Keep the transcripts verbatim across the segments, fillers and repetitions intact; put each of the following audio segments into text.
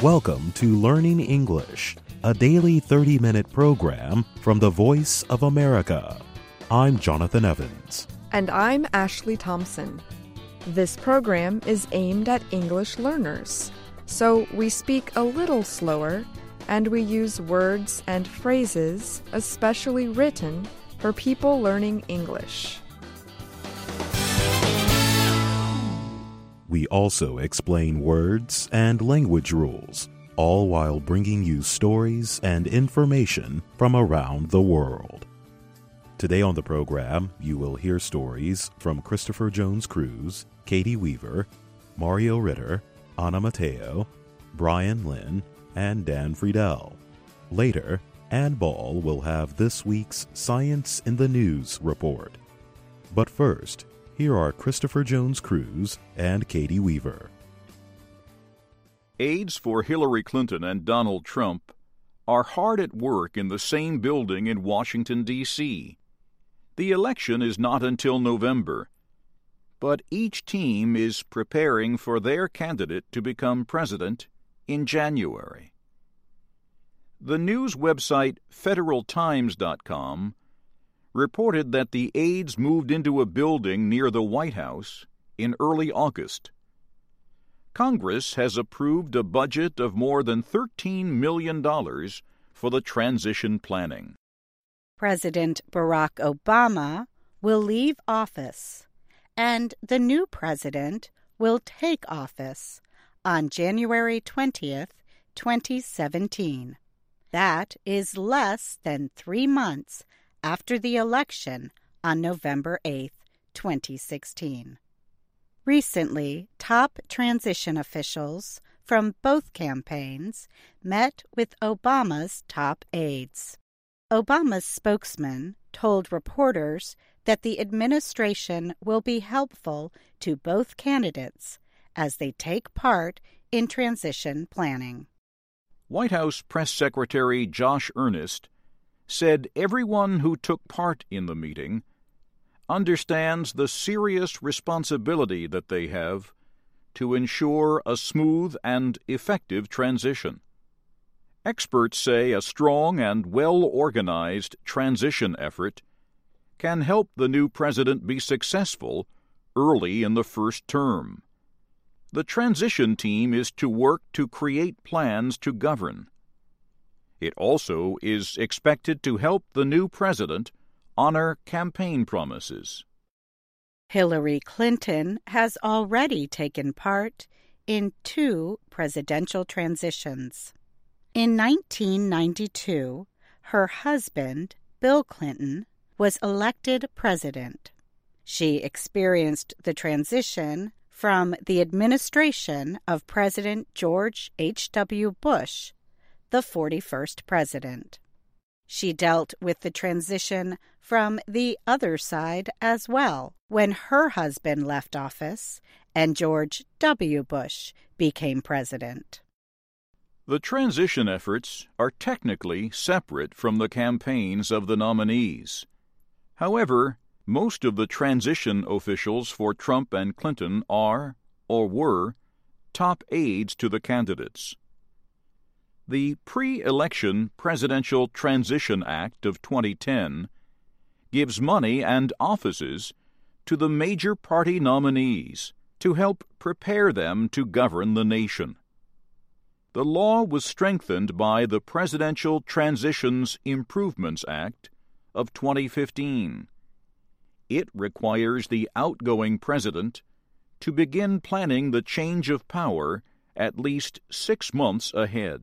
Welcome to Learning English, a daily thirty-minute program from the Voice of America. I'm Jonathan Evans. And I'm Ashley Thompson. This program is aimed at English learners, so we speak a little slower and we use words and phrases especially written for people learning English. We also explain words and language rules, all while bringing you stories and information from around the world. Today on the program, you will hear stories from Christopher Jones Cruz, Katie Weaver, Mario Ritter, Anna Mateo, Brian Lynn, and Dan Friedel. Later, Ann Ball will have this week's Science in the News report. But first, here are Christopher Jones Cruz and Katie Weaver. Aides for Hillary Clinton and Donald Trump are hard at work in the same building in Washington, D C The election is not until November, but each team is preparing for their candidate to become president in January. The news website Federal Times dot com reported that the aides moved into a building near the White House in early August. Congress has approved a budget of more than thirteen million dollars for the transition planning. President Barack Obama will leave office, and the new president will take office on January twentieth, twenty seventeen. That is less than three months after the election on November eighth, twenty sixteen. Recently, top transition officials from both campaigns met with Obama's top aides. Obama's spokesman told reporters that the administration will be helpful to both candidates as they take part in transition planning. White House Press Secretary Josh Earnest said everyone who took part in the meeting understands the serious responsibility that they have to ensure a smooth and effective transition. Experts say a strong and well-organized transition effort can help the new president be successful early in the first term. The transition team is to work to create plans to govern. It also is expected to help the new president honor campaign promises. Hillary Clinton has already taken part in two presidential transitions. In nineteen ninety-two, her husband, Bill Clinton, was elected president. She experienced the transition from the administration of President George H W Bush, the forty-first president. She dealt with the transition from the other side as well, when her husband left office and George W. Bush became president. The transition efforts are technically separate from the campaigns of the nominees. However, most of the transition officials for Trump and Clinton are, or were, top aides to the candidates. The Pre-Election Presidential Transition Act of twenty ten gives money and offices to the major party nominees to help prepare them to govern the nation. The law was strengthened by the Presidential Transitions Improvements Act of twenty fifteen. It requires the outgoing president to begin planning the change of power at least six months ahead.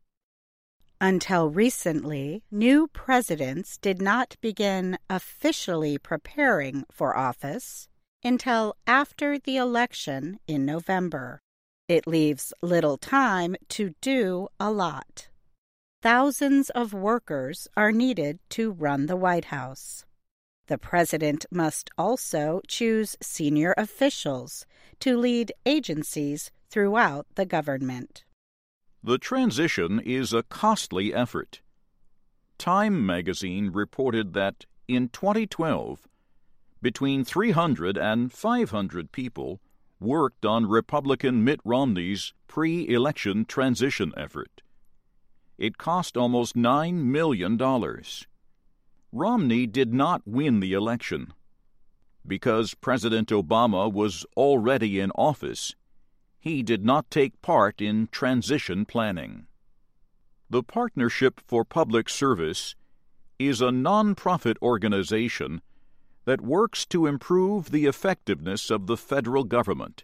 Until recently, new presidents did not begin officially preparing for office until after the election in November. It leaves little time to do a lot. Thousands of workers are needed to run the White House. The president must also choose senior officials to lead agencies throughout the government. The transition is a costly effort. Time magazine reported that in twenty twelve, between three hundred and five hundred people worked on Republican Mitt Romney's pre-election transition effort. It cost almost nine million dollars. Romney did not win the election. Because President Obama was already in office, he did not take part in transition planning. The Partnership for Public Service is a nonprofit organization that works to improve the effectiveness of the federal government.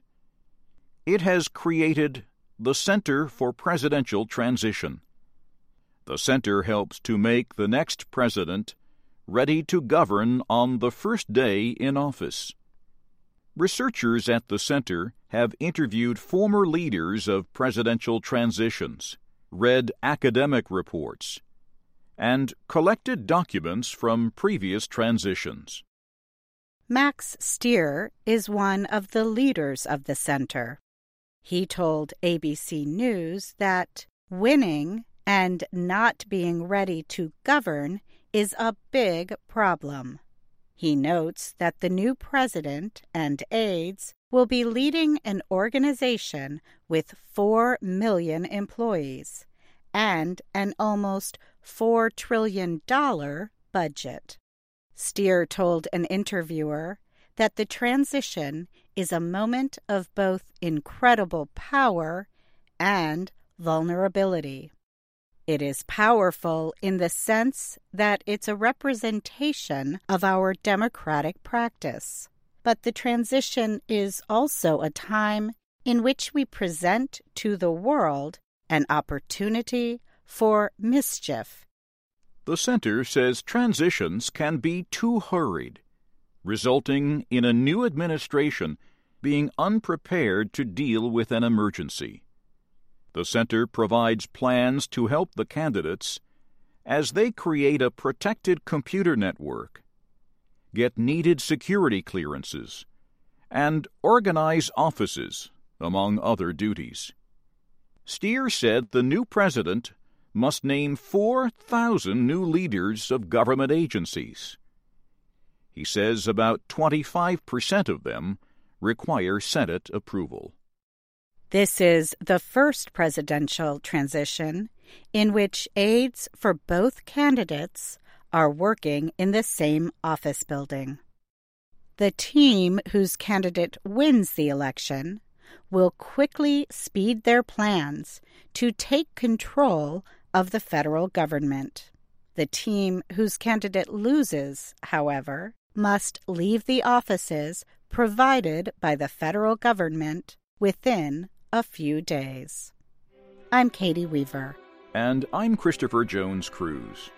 It has created the Center for Presidential Transition. The center helps to make the next president ready to govern on the first day in office. Researchers at the center have interviewed former leaders of presidential transitions, read academic reports, and collected documents from previous transitions. Max Stier is one of the leaders of the center. He told A B C News that winning and not being ready to govern is a big problem. He notes that the new president and aides will be leading an organization with four million employees and an almost four trillion dollars budget. Stier told an interviewer that the transition is a moment of both incredible power and vulnerability. It is powerful in the sense that it's a representation of our democratic practice. But the transition is also a time in which we present to the world an opportunity for mischief. The center says transitions can be too hurried, resulting in a new administration being unprepared to deal with an emergency. The center provides plans to help the candidates as they create a protected computer network, get needed security clearances, and organize offices, among other duties. Stier said the new president must name four thousand new leaders of government agencies. He says about twenty-five percent of them require Senate approval. This is the first presidential transition in which aides for both candidates are working in the same office building. The team whose candidate wins the election will quickly speed their plans to take control of the federal government. The team whose candidate loses, however, must leave the offices provided by the federal government within a few days. I'm Katie Weaver. And I'm Christopher Jones Cruz.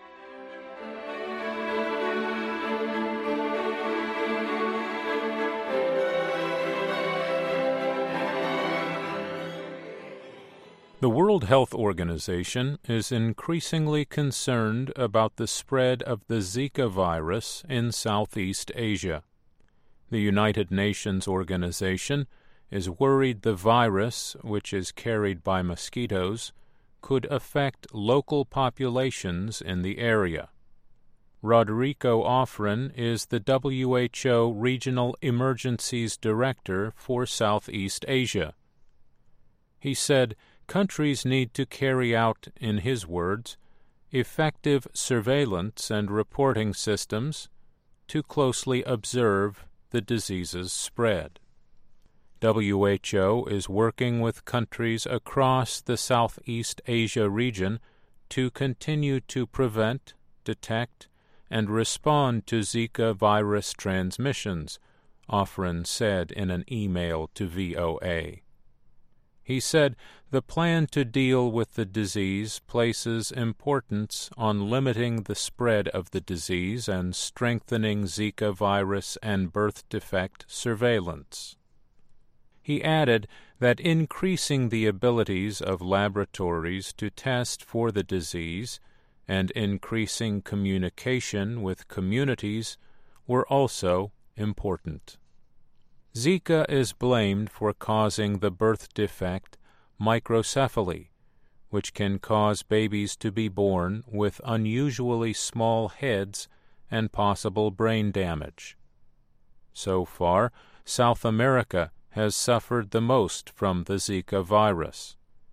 The World Health Organization is increasingly concerned about the spread of the Zika virus in Southeast Asia. The United Nations organization is worried the virus, which is carried by mosquitoes, could affect local populations in the area. Rodrigo Ofren is the W H O Regional Emergencies Director for Southeast Asia. He said countries need to carry out, in his words, effective surveillance and reporting systems to closely observe the disease's spread. W H O is working with countries across the Southeast Asia region to continue to prevent, detect, and respond to Zika virus transmissions, Ofren said in an email to V O A. He said the plan to deal with the disease places importance on limiting the spread of the disease and strengthening Zika virus and birth defect surveillance. He added that increasing the abilities of laboratories to test for the disease and increasing communication with communities were also important. Zika is blamed for causing the birth defect microcephaly, which can cause babies to be born with unusually small heads and possible brain damage. So far, South America has suffered the most from the Zika virus.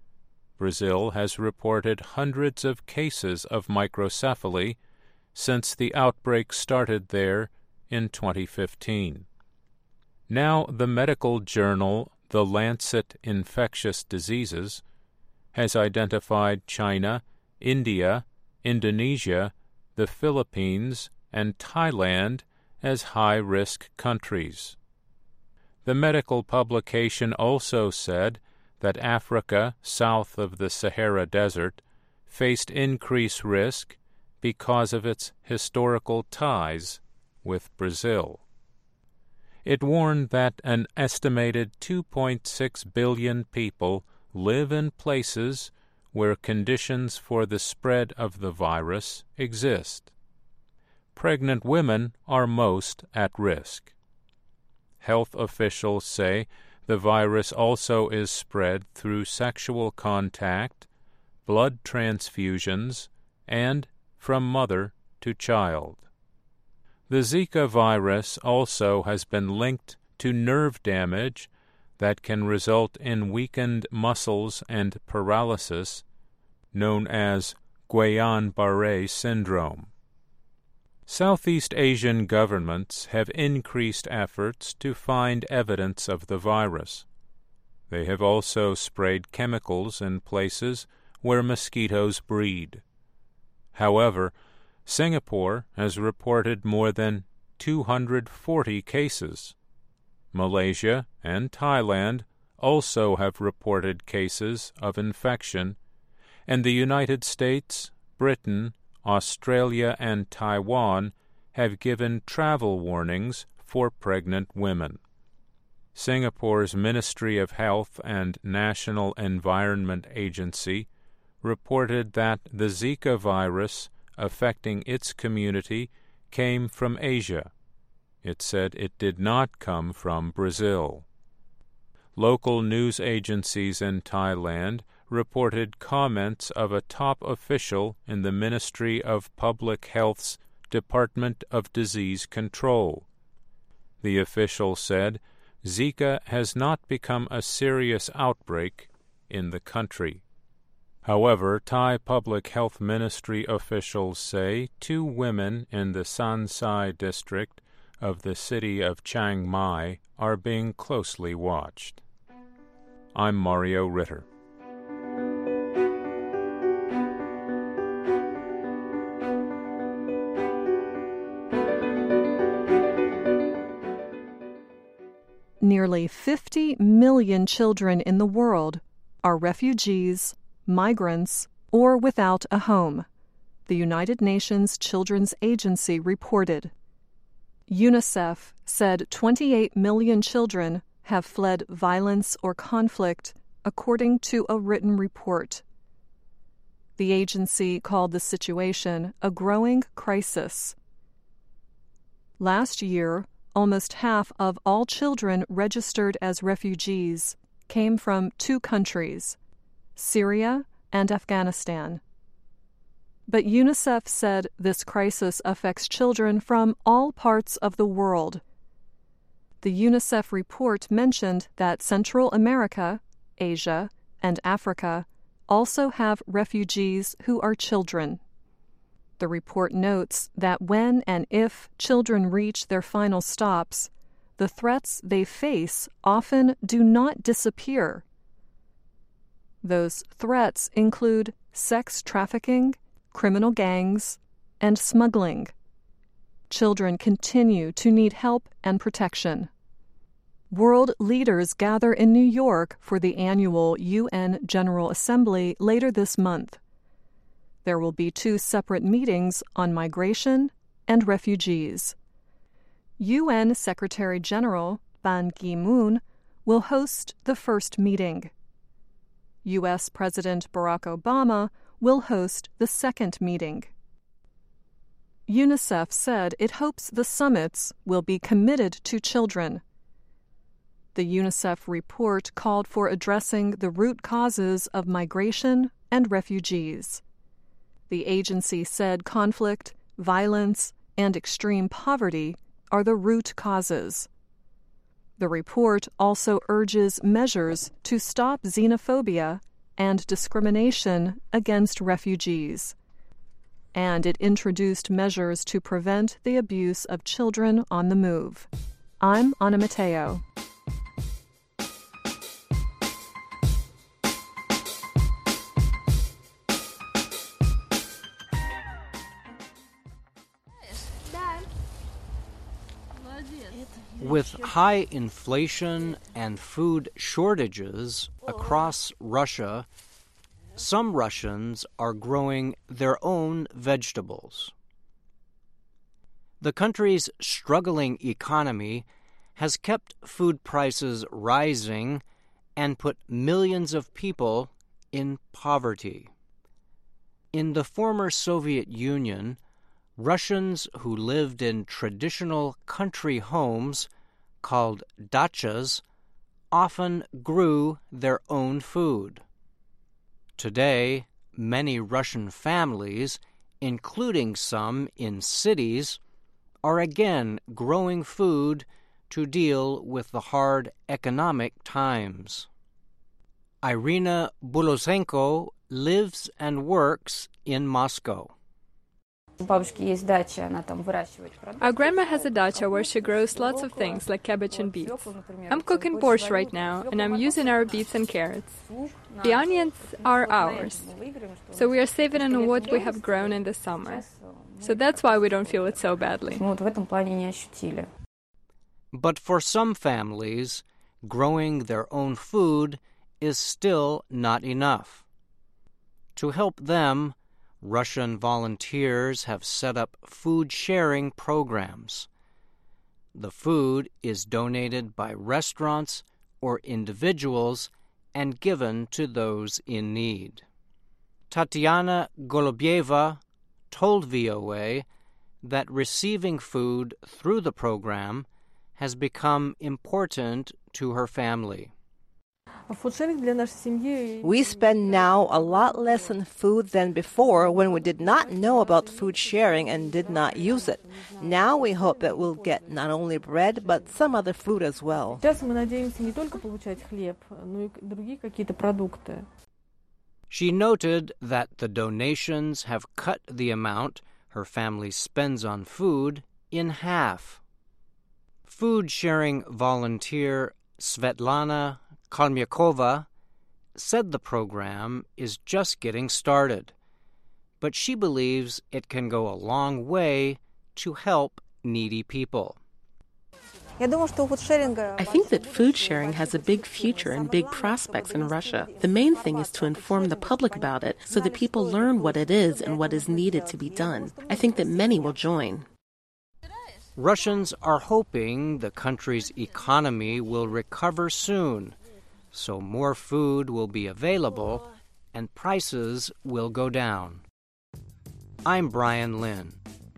Brazil has reported hundreds of cases of microcephaly since the outbreak started there in twenty fifteen. Now the medical journal The Lancet Infectious Diseases has identified China, India, Indonesia, the Philippines, and Thailand as high-risk countries. The medical publication also said that Africa south of the Sahara Desert faced increased risk because of its historical ties with Brazil. It warned that an estimated two point six billion people live in places where conditions for the spread of the virus exist. Pregnant women are most at risk. Health officials say the virus also is spread through sexual contact, blood transfusions, and from mother to child. The Zika virus also has been linked to nerve damage that can result in weakened muscles and paralysis, known as Guillain-Barré syndrome. Southeast Asian governments have increased efforts to find evidence of the virus. They have also sprayed chemicals in places where mosquitoes breed. However, Singapore has reported more than two hundred forty cases. Malaysia and Thailand also have reported cases of infection, and the United States, Britain, Australia, and Taiwan have given travel warnings for pregnant women. Singapore's Ministry of Health and National Environment Agency reported that the Zika virus affecting its community came from Asia. It said it did not come from Brazil. Local news agencies in Thailand reported comments of a top official in the Ministry of Public Health's Department of Disease Control. The official said Zika has not become a serious outbreak in the country. However, Thai Public Health Ministry officials say two women in the San Sai district of the city of Chiang Mai are being closely watched. I'm Mario Ritter. Nearly fifty million children in the world are refugees, migrants, or without a home, the United Nations Children's Agency reported. UNICEF said twenty-eight million children have fled violence or conflict, according to a written report. The agency called the situation a growing crisis. Last year, almost half of all children registered as refugees came from two countries, Syria and Afghanistan. But UNICEF said this crisis affects children from all parts of the world. The UNICEF report mentioned that Central America, Asia, and Africa also have refugees who are children. The report notes that when and if children reach their final stops, the threats they face often do not disappear. Those threats include sex trafficking, criminal gangs, and smuggling. Children continue to need help and protection. World leaders gather in New York for the annual U N General Assembly later this month. There will be two separate meetings on migration and refugees. U N Secretary-General Ban Ki-moon will host the first meeting. U S President Barack Obama will host the second meeting. UNICEF said it hopes the summits will be committed to children. The UNICEF report called for addressing the root causes of migration and refugees. The agency said conflict, violence, and extreme poverty are the root causes. The report also urges measures to stop xenophobia and discrimination against refugees. And it introduced measures to prevent the abuse of children on the move. I'm Anna Mateo. With high inflation and food shortages across Russia, some Russians are growing their own vegetables. The country's struggling economy has kept food prices rising and put millions of people in poverty. In the former Soviet Union, Russians who lived in traditional country homes called dachas often grew their own food. Today, many Russian families, including some in cities, are again growing food to deal with the hard economic times. Irina Bulosenko lives and works in Moscow. Our grandma has a dacha where she grows lots of things like cabbage and beets. I'm cooking borscht right now, and I'm using our beets and carrots. The onions are ours, so we are saving on what we have grown in the summer. So that's why we don't feel it so badly. But for some families, growing their own food is still not enough. To help them, Russian volunteers have set up food-sharing programs. The food is donated by restaurants or individuals and given to those in need. Tatiana Golubyeva told V O A that receiving food through the program has become important to her family. We spend now a lot less on food than before when we did not know about food sharing and did not use it. Now we hope that we'll get not only bread, but some other food as well. She noted that the donations have cut the amount her family spends on food in half. Food-sharing volunteer Svetlana Kalmyakova said the program is just getting started, but she believes it can go a long way to help needy people. I think that food sharing has a big future and big prospects in Russia. The main thing is to inform the public about it so that people learn what it is and what is needed to be done. I think that many will join. Russians are hoping the country's economy will recover soon, so more food will be available and prices will go down. I'm Brian Lynn.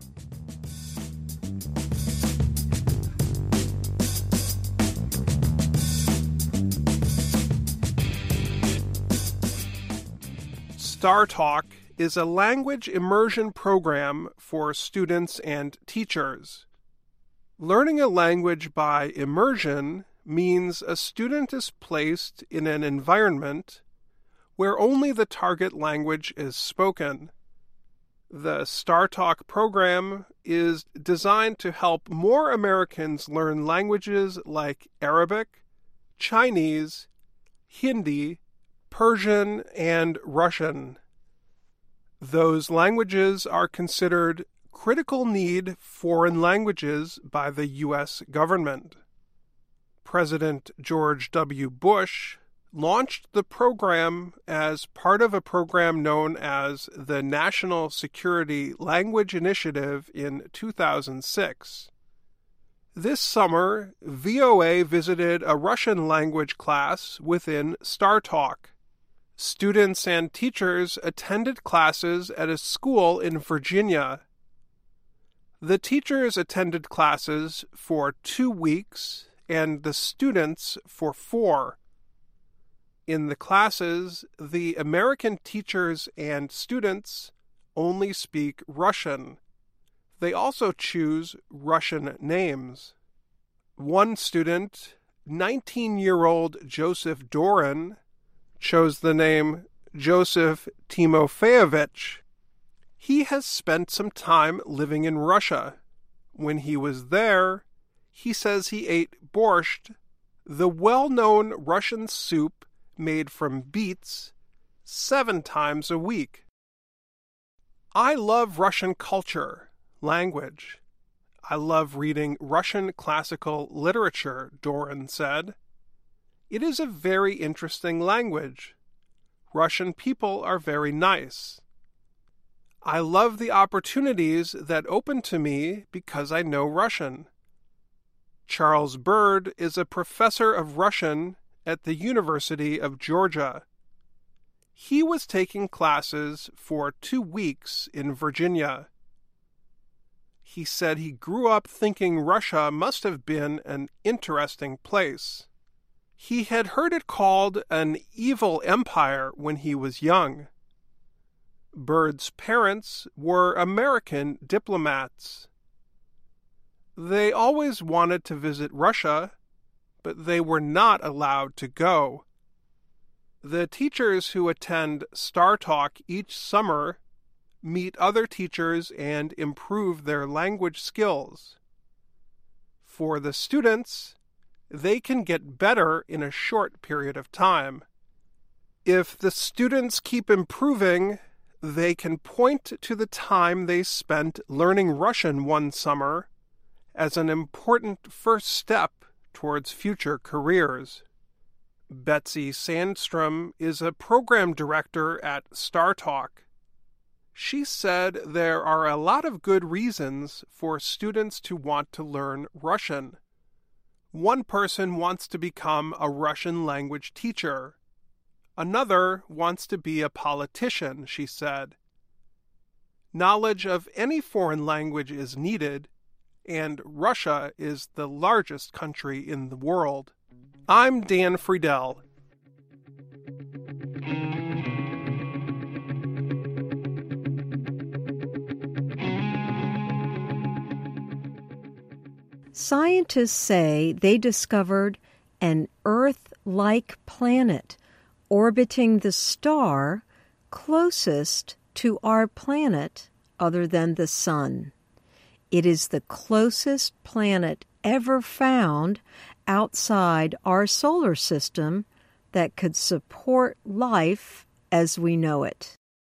StarTalk is a language immersion program for students and teachers. Learning a language by immersion means a student is placed in an environment where only the target language is spoken. The StarTalk program is designed to help more Americans learn languages like Arabic, Chinese, Hindi, Persian, and Russian. Those languages are considered critical need foreign languages by the U S government. President George W. Bush launched the program as part of a program known as the National Security Language Initiative in two thousand six. This summer, V O A visited a Russian language class within StarTalk. Students and teachers attended classes at a school in Virginia. The teachers attended classes for two weeks and the students for four. In the classes, the American teachers and students only speak Russian. They also choose Russian names. One student, nineteen-year-old Joseph Doran chose the name Joseph Timofeyevich. He has spent some time living in Russia. When he was there, he says he ate borscht, the well-known Russian soup made from beets, seven times a week. I love Russian culture, language. I love reading Russian classical literature, Doran said. It is a very interesting language. Russian people are very nice. I love the opportunities that open to me because I know Russian. Charles Bird is a professor of Russian at the University of Georgia. He was taking classes for two weeks in Virginia. He said he grew up thinking Russia must have been an interesting place. He had heard it called an evil empire when he was young. Bird's parents were American diplomats. They always wanted to visit Russia, but they were not allowed to go. The teachers who attend Star Talk each summer meet other teachers and improve their language skills. For the students, they can get better in a short period of time. If the students keep improving, they can point to the time they spent learning Russian one summer as an important first step towards future careers. Betsy Sandstrom is a program director at Star Talk. She said there are a lot of good reasons for students to want to learn Russian. One person wants to become a Russian language teacher. Another wants to be a politician, she said. Knowledge of any foreign language is needed, and Russia is the largest country in the world. I'm Dan Friedel. Scientists say they discovered an Earth-like planet orbiting the star closest to our planet other than the Sun. It is the closest planet ever found outside our solar system that could support life as we know it.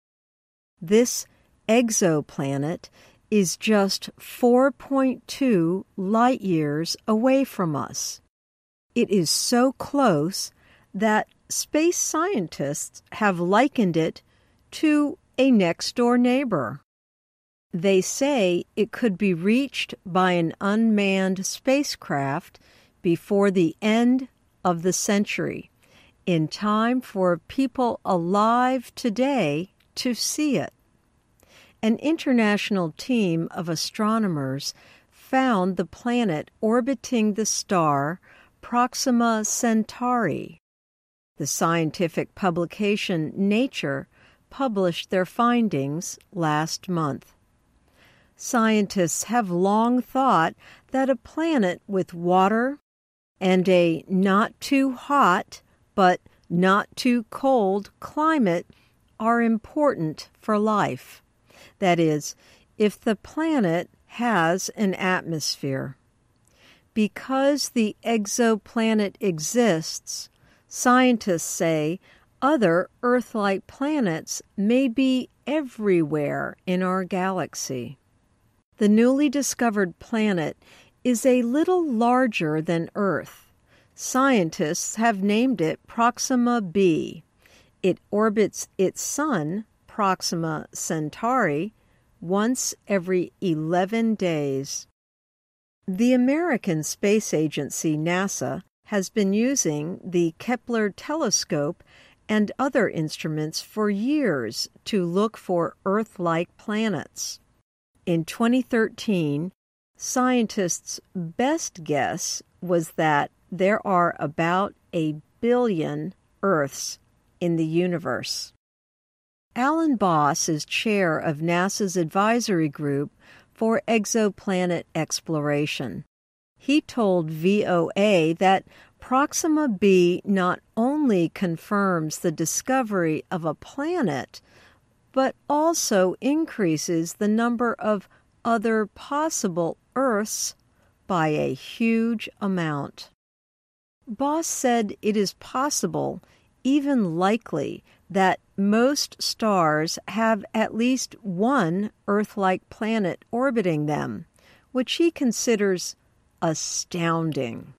This exoplanet is just four point two light years away from us. It is so close that space scientists have likened it to a next-door neighbor. They say it could be reached by an unmanned spacecraft before the end of the century, in time for people alive today to see it. An international team of astronomers found the planet orbiting the star Proxima Centauri. The scientific publication Nature published their findings last month. Scientists have long thought that a planet with water and a not too hot but not too cold climate are important for life. That is, if the planet has an atmosphere. Because the exoplanet exists, scientists say other Earth-like planets may be everywhere in our galaxy. The newly discovered planet is a little larger than Earth. Scientists have named it Proxima b. It orbits its sun, Proxima Centauri, once every eleven days. The American Space Agency, NASA, has been using the Kepler telescope and other instruments for years to look for Earth-like planets. In twenty thirteen, scientists' best guess was that there are about a billion Earths in the universe. Alan Boss is chair of NASA's advisory group for exoplanet exploration. He told V O A that Proxima b not only confirms the discovery of a planet, but also increases the number of other possible Earths by a huge amount. Boss said it is possible, even likely, that most stars have at least one Earth-like planet orbiting them, which he considers astounding.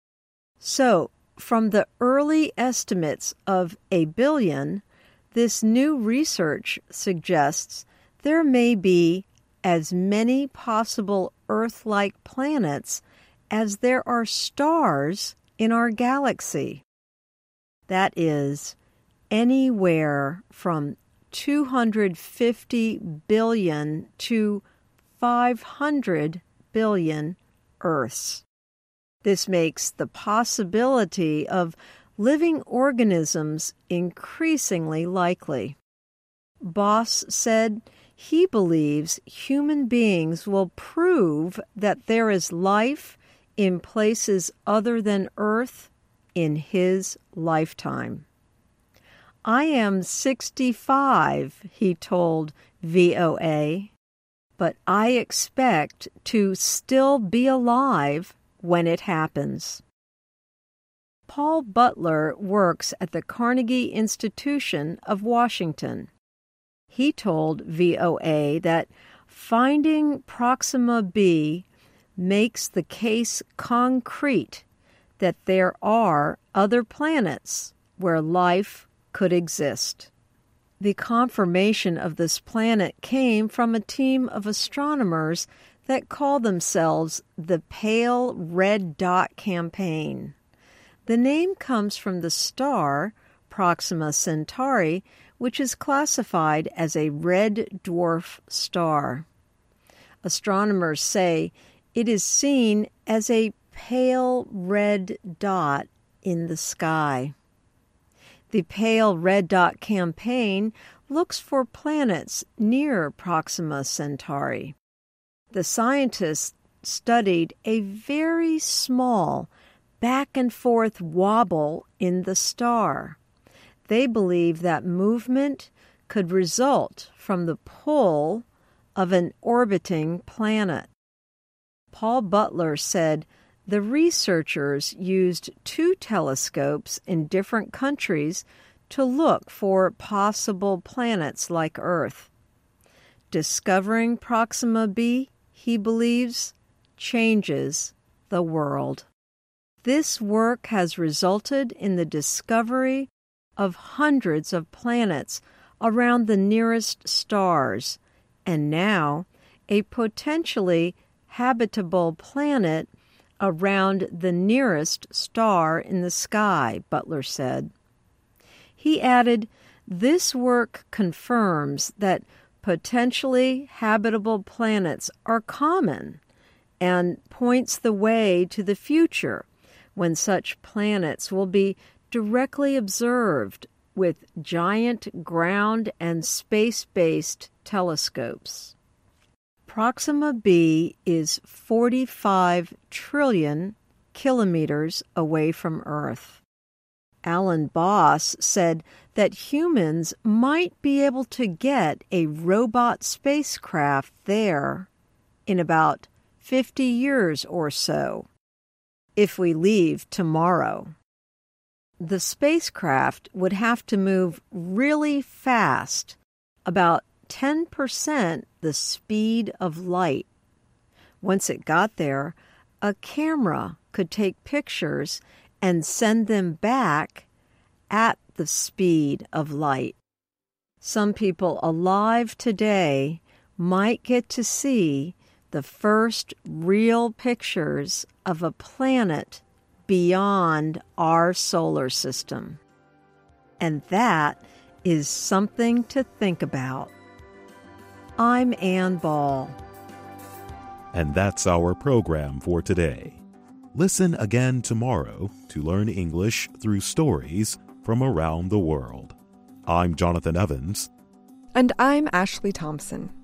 So, from the early estimates of a billion, this new research suggests there may be as many possible Earth-like planets as there are stars in our galaxy. That is, anywhere from two hundred fifty billion to five hundred billion Earths. This makes the possibility of living organisms increasingly likely. Boss said he believes human beings will prove that there is life in places other than Earth in his lifetime. I am sixty-five, he told V O A, but I expect to still be alive when it happens. Paul Butler works at the Carnegie Institution of Washington. He told V O A that finding Proxima b makes the case concrete that there are other planets where life could exist. The confirmation of this planet came from a team of astronomers that call themselves the Pale Red Dot Campaign. The name comes from the star, Proxima Centauri, which is classified as a red dwarf star. Astronomers say it is seen as a pale red dot in the sky. The Pale Red Dot Campaign looks for planets near Proxima Centauri. The scientists studied a very small back-and-forth wobble in the star. They believe that movement could result from the pull of an orbiting planet. Paul Butler said the researchers used two telescopes in different countries to look for possible planets like Earth. Discovering Proxima b, he believes, changes the world. This work has resulted in the discovery of hundreds of planets around the nearest stars, and now a potentially habitable planet around the nearest star in the sky, Butler said. He added, this work confirms that potentially habitable planets are common and points the way to the future when such planets will be directly observed with giant ground and space-based telescopes. Proxima b is forty-five trillion kilometers away from Earth. Alan Boss said that humans might be able to get a robot spacecraft there in about fifty years or so, if we leave tomorrow. The spacecraft would have to move really fast, about ten percent the speed of light. Once it got there, a camera could take pictures and send them back at the speed of light. Some people alive today might get to see the first real pictures of a planet beyond our solar system. And that is something to think about. I'm Ann Ball. And that's our program for today. Listen again tomorrow to learn English through stories from around the world. I'm Jonathan Evans. And I'm Ashley Thompson.